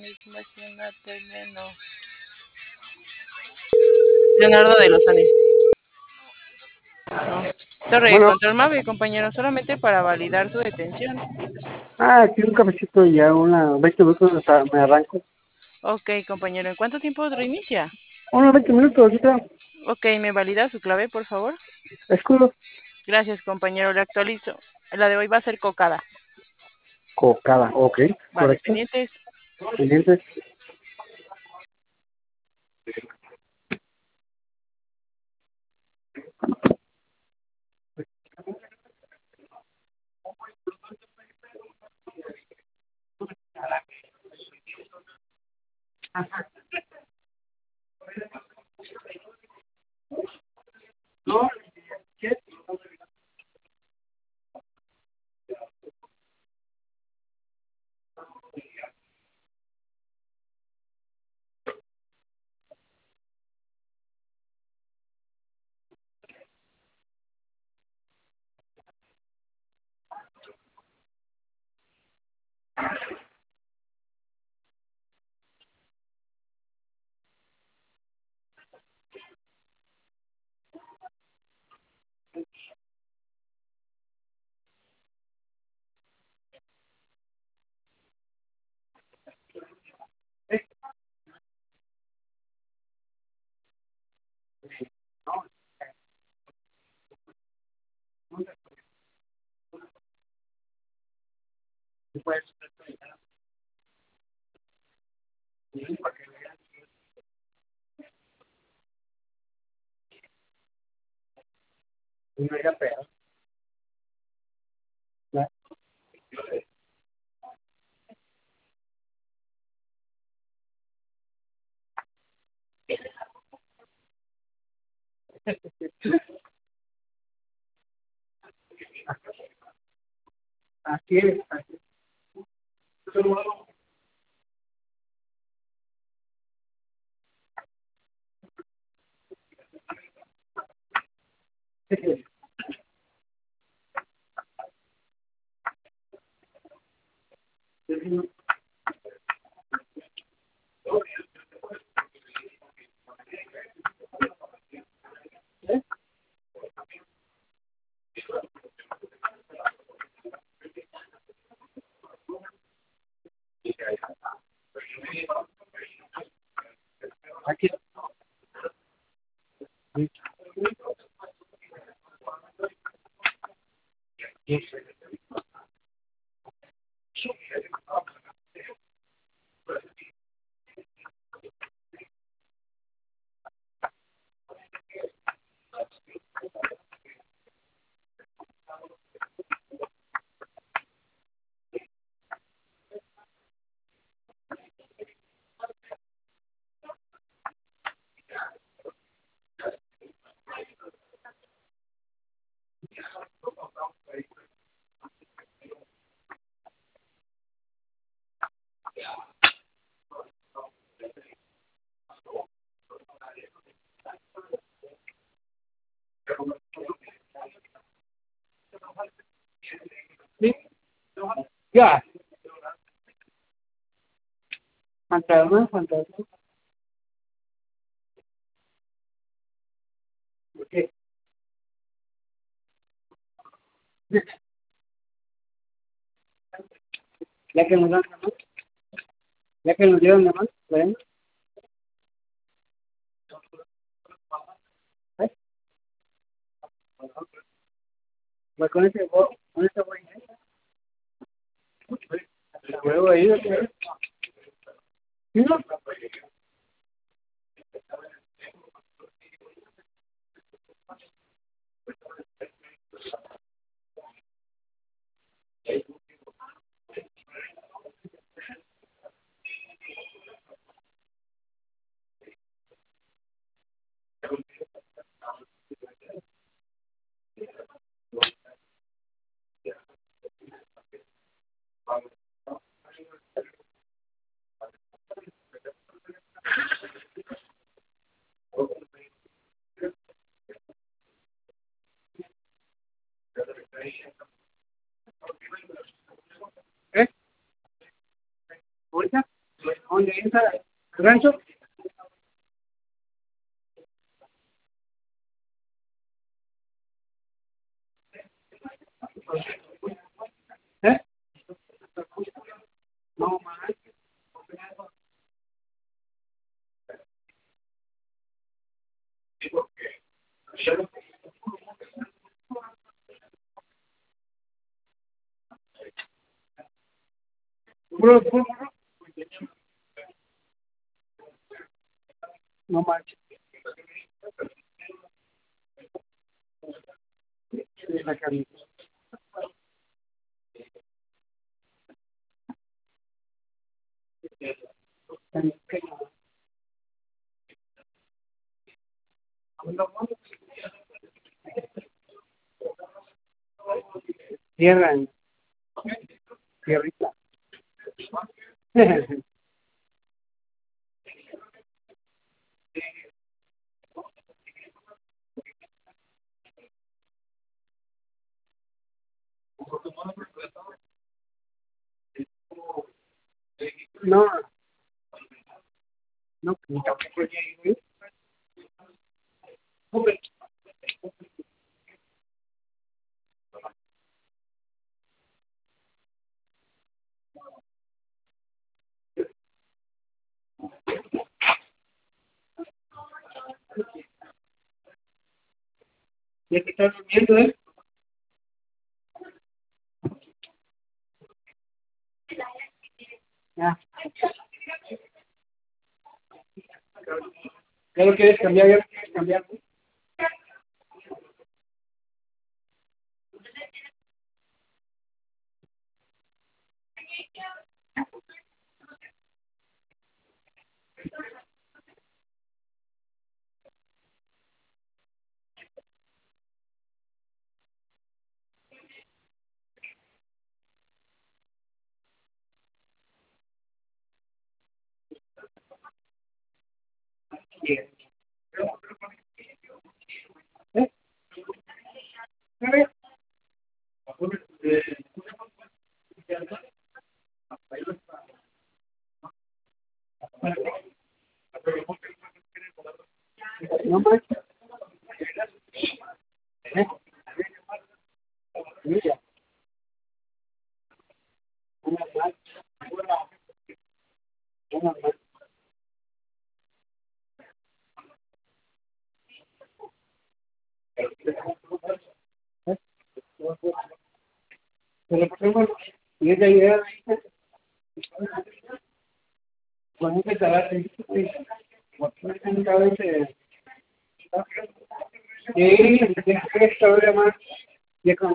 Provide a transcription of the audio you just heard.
Leonardo de Lozane. No. Torre de Bueno, control MAVE, compañero, solamente para validar su detención. aquí un cafecito y ya 20 minutos hasta me arranco. Ok, compañero, ¿en cuánto tiempo reinicia? 20 minutos, ahorita. Ok, ¿me valida su clave, por favor? Escudo. Gracias, compañero, le actualizo. La de hoy va a ser cocada. Cocada, ok, Vale, correcto. pendientes. Pendientes. No, pues, un mega pedo. Así es, así es. Aquí. Sí. Ya. Fantasma, fantasma. Ok. Ya que nos dan, ¿no? Ya que nos dieron de más, ¿ven? ¿Eh? Pues con ese voy, ¿eh? Luego ahí, ¿eh? ¿Sí, no? ¿Dónde entra? ¿Rancho? ¿Eh? No, más. Puro, no más. La carne. Tierra, tierrita. No, no, tampoco llegué. Ya te estás durmiendo, ¿eh? Ya. ¿Ya lo quieres cambiar? ¿Ya lo quieres cambiar? Bien. ¿Eh? A ver. No más. ¿Eh? Mira, una más, una más. ¿Eh? Pero por ejemplo, y esa idea, cuando empezará, porque cada vez sí, esta hora más, ya con